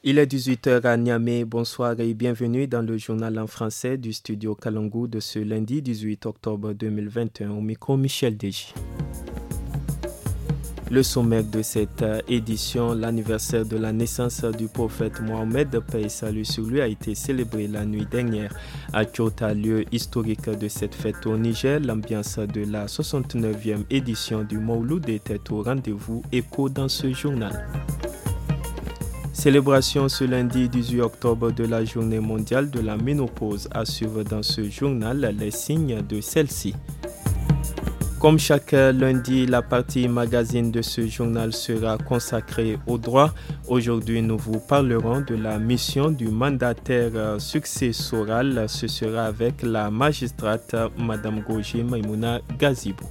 Il est 18h à Niamey. Bonsoir et bienvenue dans le journal en français du studio Kalangou de ce lundi 18 octobre 2021. Au micro, Michel Deji. Le sommaire de cette édition, l'anniversaire de la naissance du prophète Mohammed, paix et salut sur lui, a été célébré la nuit dernière à Kyoto, lieu historique de cette fête au Niger. L'ambiance de la 69e édition du Mawlud était au rendez-vous. Écho dans ce journal. Célébration ce lundi 18 octobre de la journée mondiale de la ménopause. À suivre dans ce journal les signes de celle-ci. Comme chaque lundi, la partie magazine de ce journal sera consacrée au droit. Aujourd'hui, nous vous parlerons de la mission du mandataire successoral. Ce sera avec la magistrate Madame Goji Maïmouna Gazibou.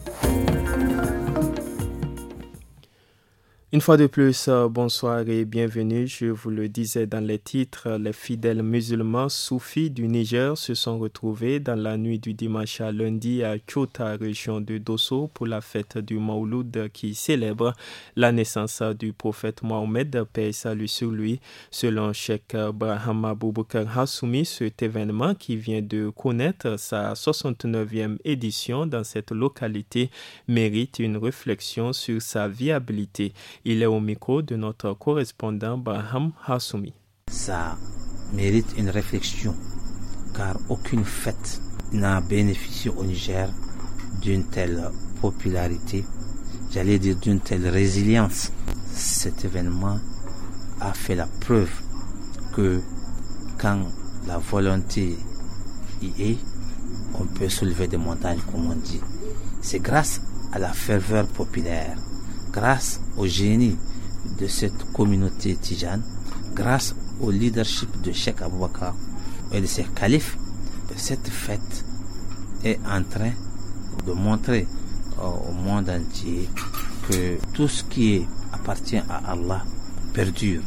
Une fois de plus, bonsoir et bienvenue. Je vous le disais dans les titres, les fidèles musulmans soufis du Niger se sont retrouvés dans la nuit du dimanche à lundi à Kyoto, région de Dosso, pour la fête du Mawlud qui célèbre la naissance du prophète Mohammed, paix et salut sur lui. Selon Cheikh Brahma Boubacar Hassoumi, cet événement qui vient de connaître sa 69e édition dans cette localité mérite une réflexion sur sa viabilité. Il est au micro de notre correspondant Braham Hassoumi. Ça mérite une réflexion, car aucune fête n'a bénéficié au Niger d'une telle popularité, j'allais dire d'une telle résilience. Cet événement a fait la preuve que quand la volonté y est, on peut soulever des montagnes, comme on dit. C'est grâce à la ferveur populaire, grâce au génie de cette communauté tijane, grâce au leadership de Cheikh Aboubakar et de ses califes, cette fête est en train de montrer au monde entier que tout ce qui appartient à Allah perdure.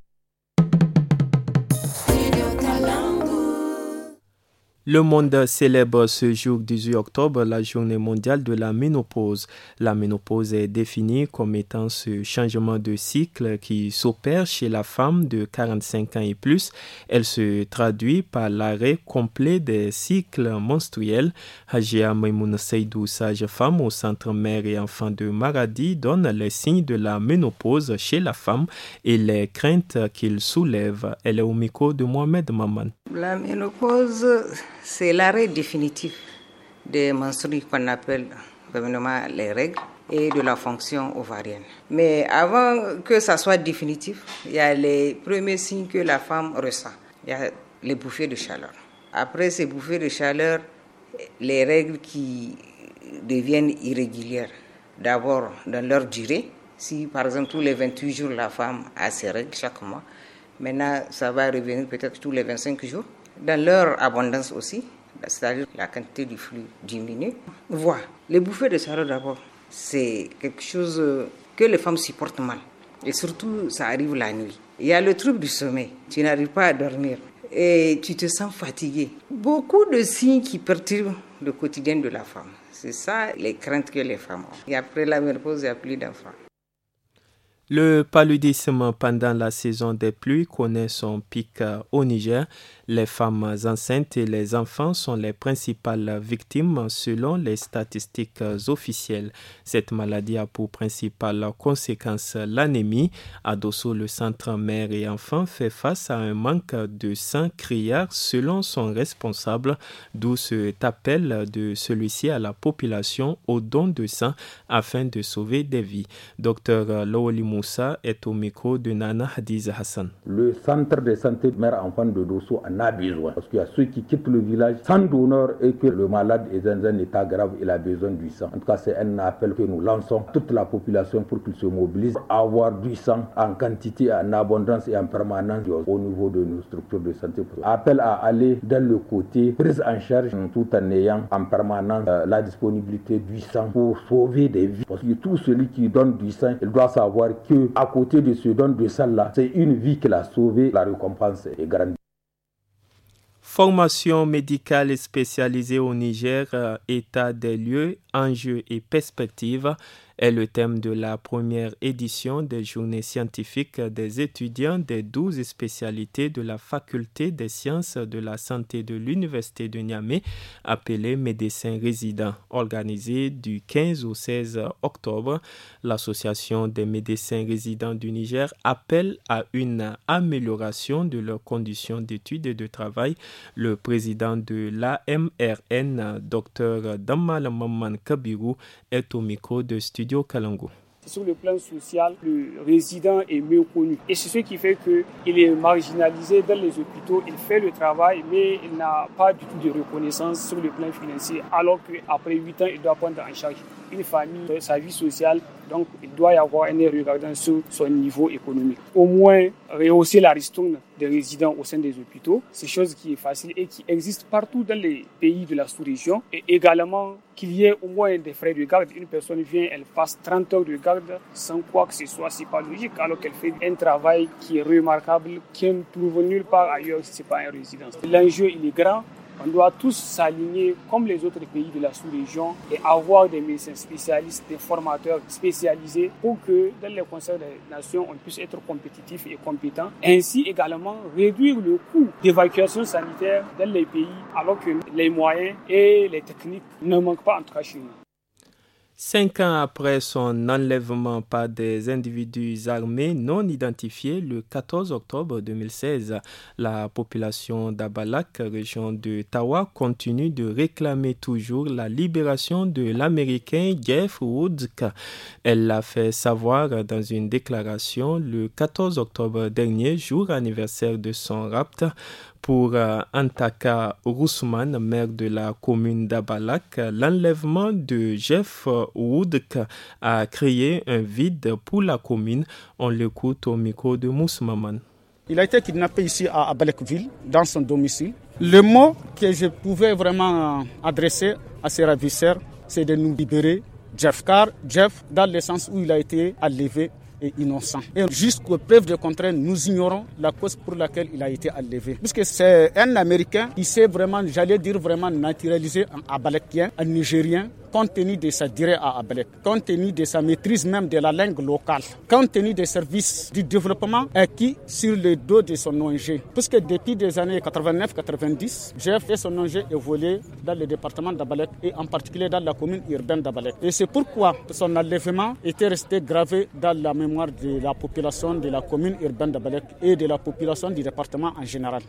Le monde célèbre ce jour 18 octobre la journée mondiale de la ménopause. La ménopause est définie comme étant ce changement de cycle qui s'opère chez la femme de 45 ans et plus. Elle se traduit par l'arrêt complet des cycles menstruels. Hajia Maïmouna Seydou, sage-femme au centre mère et enfant de Maradi, donne les signes de la ménopause chez la femme et les craintes qu'il soulève. Elle est au micro de Mohamed Maman. La ménopause, c'est l'arrêt définitif des menstrues qu'on appelle communément les règles et de la fonction ovarienne. Mais avant que ça soit définitif, il y a les premiers signes que la femme ressent. Il y a les bouffées de chaleur. Après ces bouffées de chaleur, les règles qui deviennent irrégulières. D'abord, dans leur durée. Si, par exemple, tous les 28 jours, la femme a ses règles chaque mois, maintenant, ça va revenir peut-être tous les 25 jours. Dans leur abondance aussi, c'est-à-dire la quantité du flux diminue. Voilà. Les bouffées de chaleur d'abord, c'est quelque chose que les femmes supportent mal. Et surtout, ça arrive la nuit. Il y a le trouble du sommeil. Tu n'arrives pas à dormir et tu te sens fatigué. Beaucoup de signes qui perturbent le quotidien de la femme. C'est ça les craintes que les femmes ont. Et après la ménopause, il n'y a plus d'enfants. Le paludisme pendant la saison des pluies connaît son pic au Niger. Les femmes enceintes et les enfants sont les principales victimes selon les statistiques officielles. Cette maladie a pour principale conséquence l'anémie. À Dosso, le centre mère et enfants fait face à un manque de sang criard selon son responsable, d'où cet appel de celui-ci à la population au don de sang afin de sauver des vies. Docteur Lawali Moussa est au micro de Nana Hadiza Hassan. Le centre de santé mère-enfant de Dosso en a besoin. Parce qu'il y a ceux qui quittent le village sans donneur et que le malade est dans un état grave, il a besoin du sang. En tout cas, c'est un appel que nous lançons à toute la population pour qu'ils se mobilisent à avoir du sang en quantité, en abondance et en permanence au niveau de nos structures de santé. Appel à aller dans le côté prise en charge tout en ayant en permanence la disponibilité du sang pour sauver des vies. Parce que tout celui qui donne du sang, il doit savoir que à côté de ce don de sang-là, c'est une vie qu'il a sauvée, la récompense est grande. Formation médicale spécialisée au Niger, état des lieux, enjeux et perspectives. est le thème de la première édition des journées scientifiques des étudiants des 12 spécialités de la faculté des sciences de la santé de l'Université de Niamey, appelée médecins résidents, organisée du 15 au 16 octobre. L'Association des médecins résidents du Niger appelle à une amélioration de leurs conditions d'études et de travail. Le président de l'AMRN, Dr Dammal Mamman Kabirou, est au micro de Studio Kalango. Sur le plan social, le résident est mieux connu. Et c'est ce qui fait qu'il est marginalisé dans les hôpitaux. Il fait le travail, mais il n'a pas du tout de reconnaissance sur le plan financier. Alors qu'après 8 ans, il doit prendre en charge une famille, sa vie sociale. Donc, il doit y avoir un œil regardant sur son niveau économique. Au moins, rehausser la ristourne des résidents au sein des hôpitaux, c'est chose qui est facile et qui existe partout dans les pays de la sous-région. Et également, qu'il y ait au moins des frais de garde. Une personne vient, elle passe 30 heures de garde sans quoi que ce soit. C'est pas logique, alors qu'elle fait un travail qui est remarquable, qui ne trouve nulle part ailleurs si ce n'est pas un résident. L'enjeu, il est grand. On doit tous s'aligner comme les autres pays de la sous-région et avoir des médecins spécialistes, des formateurs spécialisés pour que dans les conseils des nations, on puisse être compétitif et compétent. Ainsi également réduire le coût d'évacuation sanitaire dans les pays alors que les moyens et les techniques ne manquent pas en tout cas chez nous. 5 ans après son enlèvement par des individus armés non identifiés le 14 octobre 2016, la population d'Abalak, région de Tawa, continue de réclamer toujours la libération de l'Américain Jeff Woodka. Elle l'a fait savoir dans une déclaration le 14 octobre dernier, jour anniversaire de son rapt. Pour Antaka Rousman, maire de la commune d'Abalak, l'enlèvement de Jeff Woodk a créé un vide pour la commune. On l'écoute au micro de Mousmaman. Il a été kidnappé ici à Abalakville, dans son domicile. Le mot que je pouvais vraiment adresser à ses ravisseurs, c'est de nous libérer Jeff, car Jeff, dans le sens où il a été enlevé, est innocent. Et jusqu'aux preuves de contraire, nous ignorons la cause pour laquelle il a été enlevé. Puisque c'est un Américain qui s'est vraiment, j'allais dire vraiment naturalisé en Abalakien, en Nigérien, compte tenu de sa durée à Abalek, compte tenu de sa maîtrise même de la langue locale, compte tenu des services du développement acquis sur le dos de son ONG. Puisque depuis des années 89-90, Jeff et son ONG évolué dans le département d'Abalek et en particulier dans la commune urbaine d'Abalek. Et c'est pourquoi son enlèvement était resté gravé dans la mémoire de la population de la commune urbaine d'Abalek et de la population du département en général.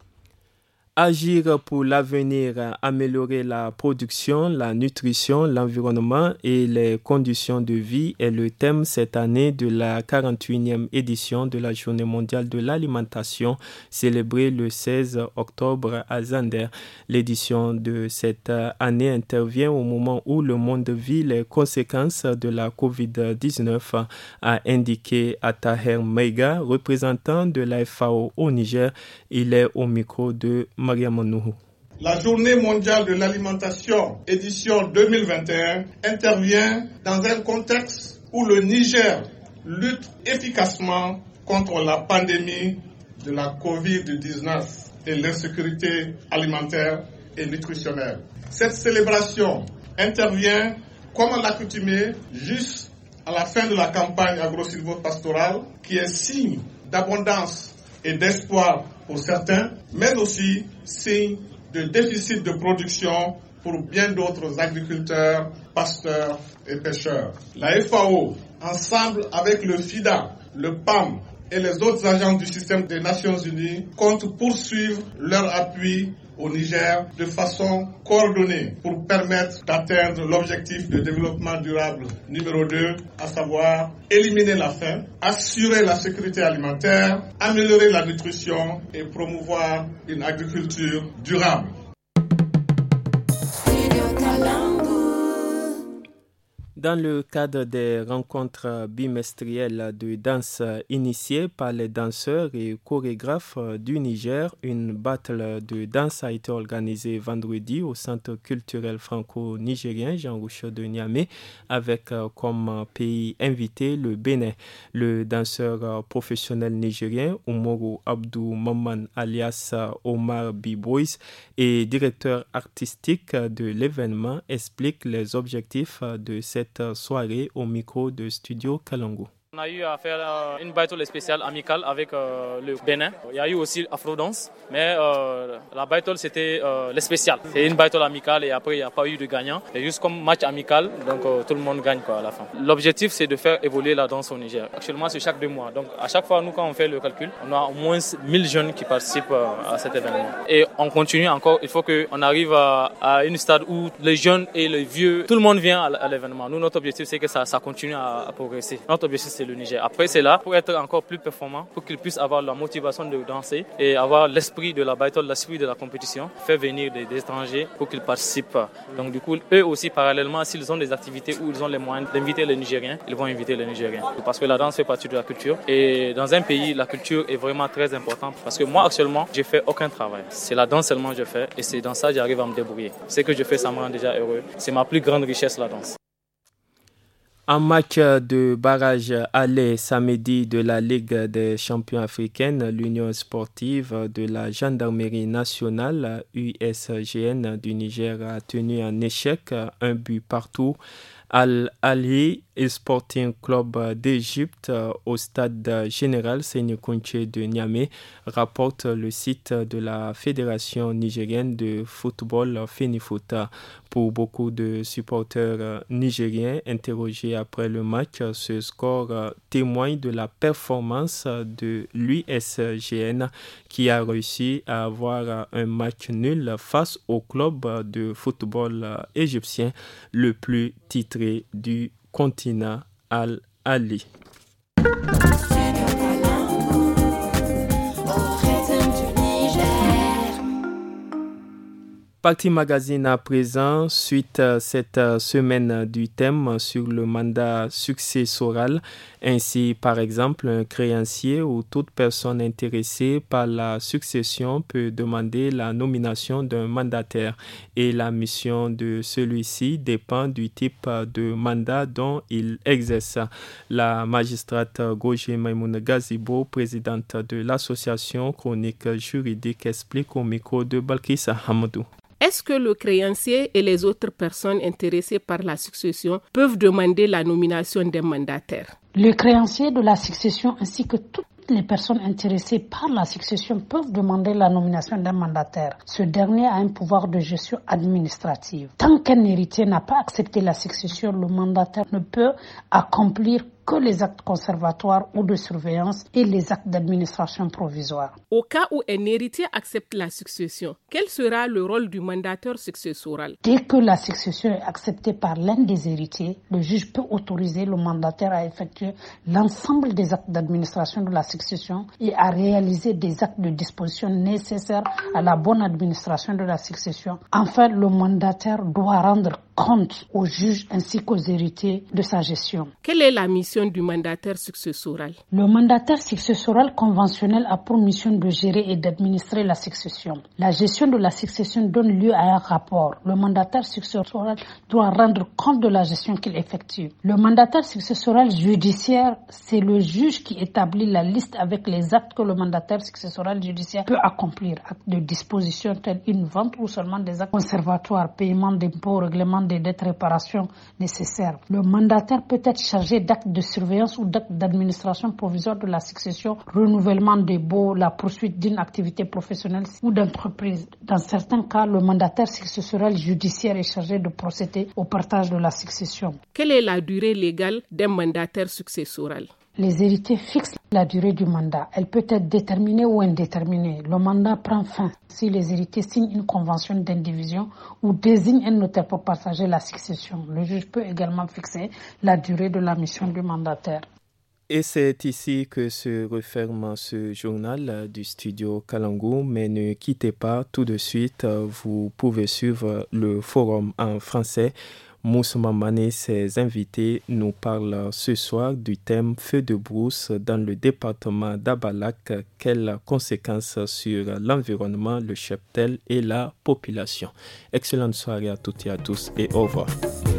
Agir pour l'avenir, améliorer la production, la nutrition, l'environnement et les conditions de vie est le thème cette année de la 41e édition de la Journée mondiale de l'alimentation, célébrée le 16 octobre à Zander. L'édition de cette année intervient au moment où le monde vit les conséquences de la COVID-19, a indiqué Ataher Meiga, représentant de la FAO au Niger. Il est au micro de Mariam Nouhou. La Journée mondiale de l'alimentation, édition 2021, intervient dans un contexte où le Niger lutte efficacement contre la pandémie de la COVID-19 et l'insécurité alimentaire et nutritionnelle. Cette célébration intervient, comme à l'accoutumée, juste à la fin de la campagne agro-silvopastorale, qui est signe d'abondance et d'espoir pour certains, mais aussi signe de déficit de production pour bien d'autres agriculteurs, pasteurs et pêcheurs. La FAO, ensemble avec le FIDA, le PAM et les autres agences du système des Nations Unies, comptent poursuivre leur appui au Niger de façon coordonnée pour permettre d'atteindre l'objectif de développement durable numéro 2, à savoir éliminer la faim, assurer la sécurité alimentaire, améliorer la nutrition et promouvoir une agriculture durable. Dans le cadre des rencontres bimestrielles de danse initiées par les danseurs et chorégraphes du Niger, une battle de danse a été organisée vendredi au Centre culturel franco-nigérien Jean Rouchaud de Niamey avec comme pays invité le Bénin. Le danseur professionnel nigérien Umoru Abdou Maman alias Omar B-Boys et directeur artistique de l'événement explique les objectifs de cette cette soirée au micro de Studio Kalangu. On a eu à faire une battle spéciale amicale avec le Bénin. Il y a eu aussi Afrodance, mais la battle c'était le spécial. C'est une battle amicale et après il n'y a pas eu de gagnant. C'est juste comme match amical, donc tout le monde gagne à la fin. L'objectif c'est de faire évoluer la danse au Niger. Actuellement c'est chaque 2 mois. Donc à chaque fois, nous quand on fait le calcul, on a au moins 1000 jeunes qui participent à cet événement. Et on continue encore, il faut qu'on arrive à une stade où les jeunes et les vieux, tout le monde vient à l'événement. Nous, notre objectif c'est que ça continue à progresser. Notre objectif c'est le Niger. Après, c'est là pour être encore plus performant, pour qu'ils puissent avoir la motivation de danser et avoir l'esprit de la battle, l'esprit de la compétition, faire venir des étrangers pour qu'ils participent. Donc du coup, eux aussi, parallèlement, s'ils ont des activités où ils ont les moyens d'inviter les Nigériens, ils vont inviter les Nigériens. Parce que la danse fait partie de la culture. Et dans un pays, la culture est vraiment très importante. Parce que moi, actuellement, je fais aucun travail. C'est la danse seulement que je fais et c'est dans ça que j'arrive à me débrouiller. Ce que je fais, ça me rend déjà heureux. C'est ma plus grande richesse, la danse. En match de barrage aller samedi de la Ligue des champions africaine, l'Union sportive de la Gendarmerie nationale, USGN du Niger, a tenu en échec 1 but partout Al-Ali Sporting Club d'Égypte au stade général Séné-Kounché de Niamey, rapporte le site de la Fédération nigérienne de football Fenifoot. Pour beaucoup de supporters nigériens interrogés après le match, ce score témoigne de la performance de l'USGN qui a réussi à avoir un match nul face au club de football égyptien le plus titré du continent, Al-Ali. Parti Magazine à présent, suite cette semaine du thème sur le mandat successoral. Ainsi, par exemple, un créancier ou toute personne intéressée par la succession peut demander la nomination d'un mandataire et la mission de celui-ci dépend du type de mandat dont il exerce. La magistrate Gogé Maïmouna Gazibo, présidente de l'association Chronique Juridique, explique au micro de Balkissa Hamadou. Est-ce que le créancier et les autres personnes intéressées par la succession peuvent demander la nomination d'un mandataire? Le créancier de la succession ainsi que toutes les personnes intéressées par la succession peuvent demander la nomination d'un mandataire. Ce dernier a un pouvoir de gestion administrative. Tant qu'un héritier n'a pas accepté la succession, le mandataire ne peut accomplir que les actes conservatoires ou de surveillance et les actes d'administration provisoire. Au cas où un héritier accepte la succession, quel sera le rôle du mandataire successoral? Dès que la succession est acceptée par l'un des héritiers, le juge peut autoriser le mandataire à effectuer l'ensemble des actes d'administration de la succession et à réaliser des actes de disposition nécessaires à la bonne administration de la succession. Enfin, le mandataire doit rendre compte au juge ainsi qu'aux héritiers de sa gestion. Quelle est la mission du mandataire successoral? Le mandataire successoral conventionnel a pour mission de gérer et d'administrer la succession. La gestion de la succession donne lieu à un rapport. Le mandataire successoral doit rendre compte de la gestion qu'il effectue. Le mandataire successoral judiciaire, c'est le juge qui établit la liste avec les actes que le mandataire successoral judiciaire peut accomplir. Actes de disposition tels une vente ou seulement des actes conservatoires, paiement d'impôts, règlement des dettes, réparations nécessaires. Le mandataire peut être chargé d'actes de surveillance ou d'actes d'administration provisoire de la succession, renouvellement des baux, la poursuite d'une activité professionnelle ou d'entreprise. Dans certains cas, le mandataire successoral judiciaire est chargé de procéder au partage de la succession. Quelle est la durée légale d'un mandataire successoral? Les héritiers fixent la durée du mandat. Elle peut être déterminée ou indéterminée. Le mandat prend fin si les héritiers signent une convention d'indivision ou désignent un notaire pour partager la succession. Le juge peut également fixer la durée de la mission du mandataire. Et c'est ici que se referme ce journal du studio Kalangu, mais ne quittez pas tout de suite. Vous pouvez suivre le forum en français. Moussa Mamane et ses invités nous parlent ce soir du thème feu de brousse dans le département d'Abalak. Quelles conséquences sur l'environnement, le cheptel et la population. Excellente soirée à toutes et à tous et au revoir.